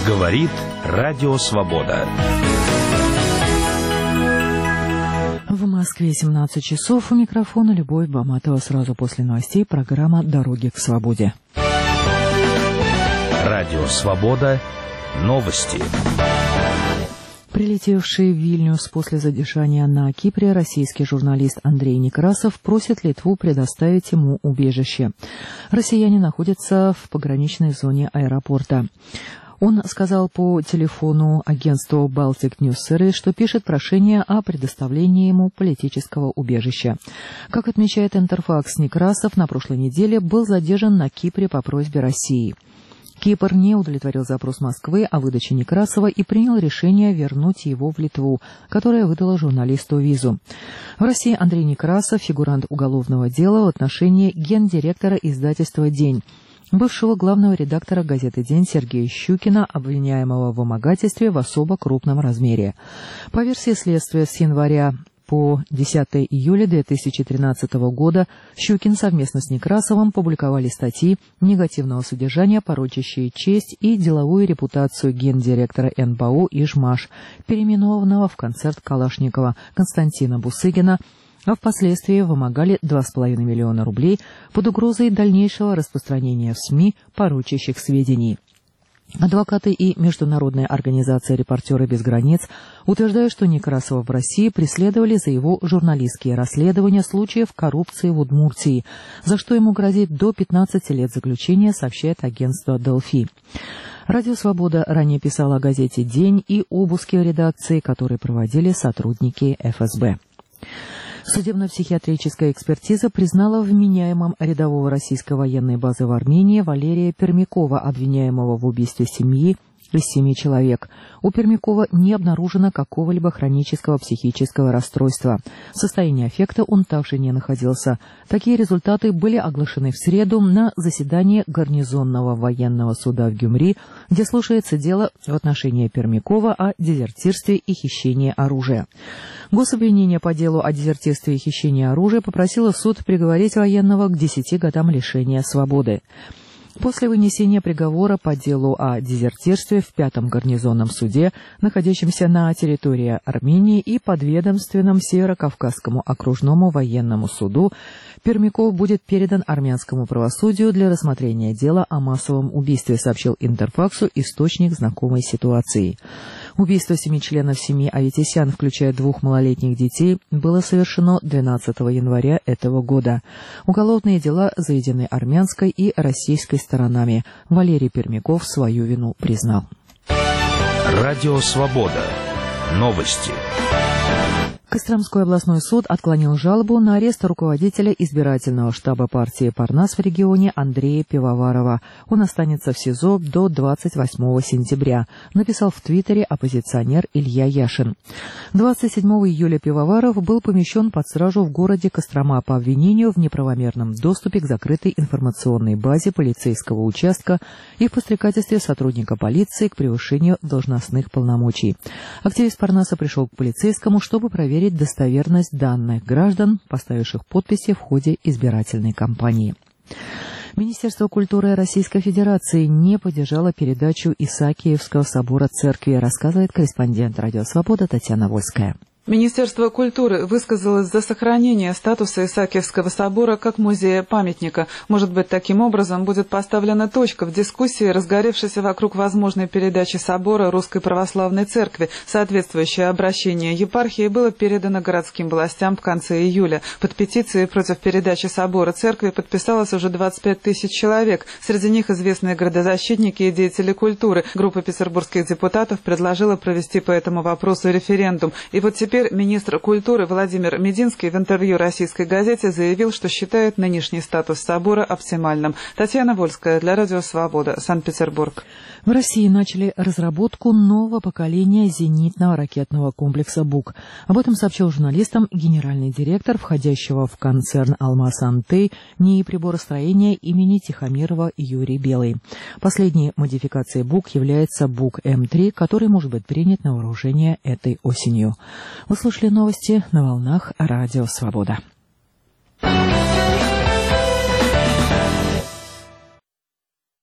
Говорит Радио Свобода. В Москве 17 часов. У микрофона Любовь Баматова. Сразу после новостей программа «Дороги к свободе». Радио Свобода. Новости. Прилетевший в Вильнюс после задержания на Кипре российский журналист Андрей Некрасов просит Литву предоставить ему убежище. Россияне находятся в пограничной зоне аэропорта. Он сказал по телефону агентству Baltic News Service, что пишет прошение о предоставлении ему политического убежища. Как отмечает Интерфакс, Некрасов на прошлой неделе был задержан на Кипре по просьбе России. Кипр не удовлетворил запрос Москвы о выдаче Некрасова и принял решение вернуть его в Литву, которая выдала журналисту визу. В России Андрей Некрасов – фигурант уголовного дела в отношении гендиректора издательства «День», бывшего главного редактора газеты «День» Сергея Щукина, обвиняемого в вымогательстве в особо крупном размере. По версии следствия, с января по 10 июля 2013 года Щукин совместно с Некрасовым публиковали статьи негативного содержания, порочащие честь и деловую репутацию гендиректора НБУ «Ижмаш», переименованного в концерт Калашникова Константина Бусыгина, а впоследствии вымогали 2,5 миллиона рублей под угрозой дальнейшего распространения в СМИ порочащих сведений. Адвокаты и международная организация «Репортеры без границ» утверждают, что Некрасова в России преследовали за его журналистские расследования случаев коррупции в Удмуртии, за что ему грозит до 15 лет заключения, сообщает агентство «Делфи». Радио «Свобода» ранее писала о газете «День» и обыске в редакции, которые проводили сотрудники ФСБ. Судебно-психиатрическая экспертиза признала вменяемым рядового российской военной базы в Армении Валерия Пермякова, обвиняемого в убийстве семьи из 7 человек. У Пермякова не обнаружено какого-либо хронического психического расстройства. В состоянии аффекта он также не находился. Такие результаты были оглашены в среду на заседании гарнизонного военного суда в Гюмри, где слушается дело в отношении Пермякова о дезертирстве и хищении оружия. Гособвинение по делу о дезертирстве и хищении оружия попросило суд приговорить военного к 10 годам лишения свободы. После вынесения приговора по делу о дезертирстве в 5-м гарнизонном суде, находящемся на территории Армении и подведомственном Северо-Кавказскому окружному военному суду, Пермяков будет передан армянскому правосудию для рассмотрения дела о массовом убийстве, сообщил Интерфаксу источник знакомой ситуации. Убийство 7 членов семьи Аветисян, включая 2 малолетних детей, было совершено 12 января этого года. Уголовные дела заведены армянской и российской сторонами. Валерий Пермяков свою вину признал. Радио «Свобода». Новости. Костромской областной суд отклонил жалобу на арест руководителя избирательного штаба партии «Парнас» в регионе Андрея Пивоварова. Он останется в СИЗО до 28 сентября, написал в Твиттере оппозиционер Илья Яшин. 27 июля Пивоваров был помещен под стражу в городе Кострома по обвинению в неправомерном доступе к закрытой информационной базе полицейского участка и в подстрекательстве сотрудника полиции к превышению должностных полномочий. Активист «Парнаса» пришел к полицейскому, чтобы проверить достоверность данных граждан, поставивших подписи в ходе избирательной кампании. Министерство культуры Российской Федерации не поддержало передачу Исаакиевского собора церкви, рассказывает корреспондент «Радио Свобода» Татьяна Вольская. Министерство культуры высказалось за сохранение статуса Исаакиевского собора как музея-памятника. Может быть, таким образом будет поставлена точка в дискуссии, разгоревшейся вокруг возможной передачи собора Русской Православной Церкви. Соответствующее обращение епархии было передано городским властям в конце июля. Под петицией против передачи собора церкви подписалось уже 25 тысяч человек. Среди них известные градозащитники и деятели культуры. Группа петербургских депутатов предложила провести по этому вопросу референдум. И вот теперь министр культуры Владимир Мединский в интервью российской газете заявил, что считает нынешний статус собора оптимальным. Татьяна Вольская для Радио Свобода, Санкт-Петербург. В России начали разработку нового поколения зенитного ракетного комплекса «Бук». Об этом сообщил журналистам генеральный директор входящего в концерн «Алмаз-Антей» НИИ приборостроения имени Тихомирова Юрий Белый. Последней модификацией «Бук» является «Бук М3», который может быть принят на вооружение этой осенью. Вы слушали новости на волнах Радио Свобода.